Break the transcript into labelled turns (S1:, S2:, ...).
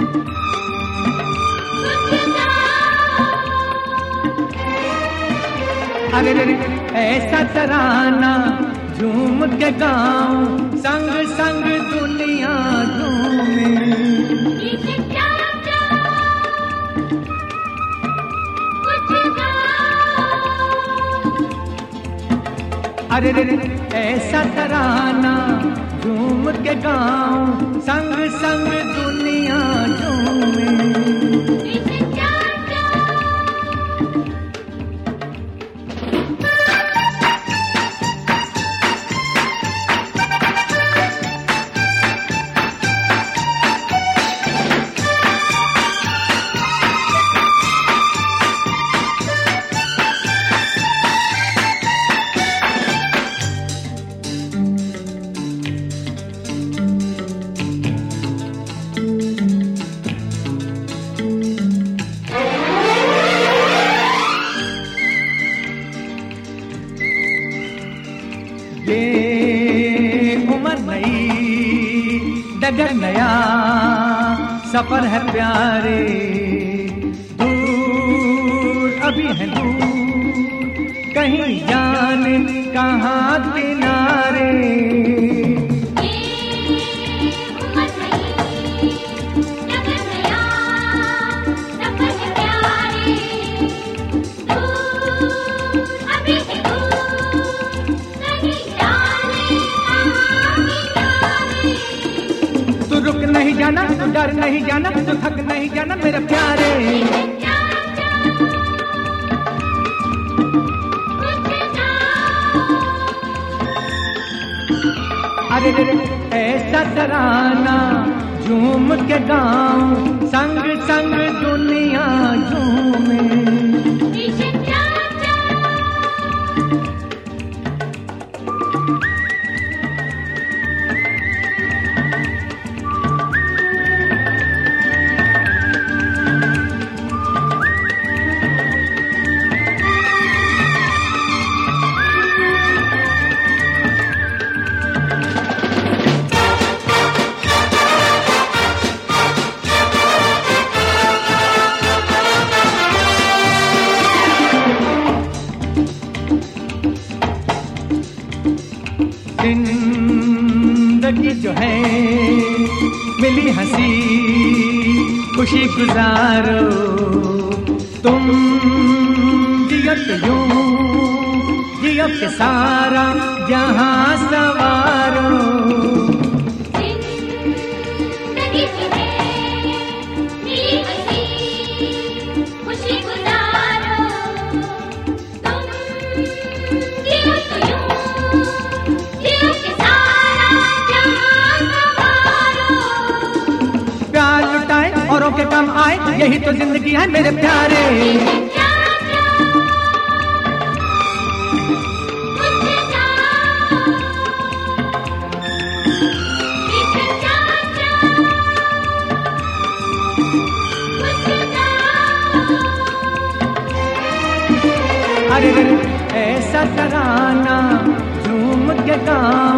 S1: अरे रे ऐसा तराना झूम के गाऊं, संग संग दुनिया झूमे। अरे रे ऐसा तराना झूम के गाऊं, संग संग दुनिया झूमे। ये उम्र नई डगर नया सफर है प्यारे, दूर अभी है दूर कहीं जाने कहाँ किनारे। रुक नहीं जाना, तू डर नहीं जाना, तू थक नहीं जाना मेरे प्यारे। अरे रे ऐसा तराना झूम के गाऊं, संग संग दुनिया झूमे। जिंदगी जो है मिली हंसी खुशी गुजारो, तुम जियो तो यूं जियो के सारा जहां सवारो। जिंदगी जो है मिली हंसी खुशी गुजारो, तुम जियो तो यूं जियो के सारा जहां सवारो। प्यार लुटाए औरों के काम आए, यही तो जिंदगी है मेरे प्यारे। अरे ऐसा तराना झूम के गाऊं,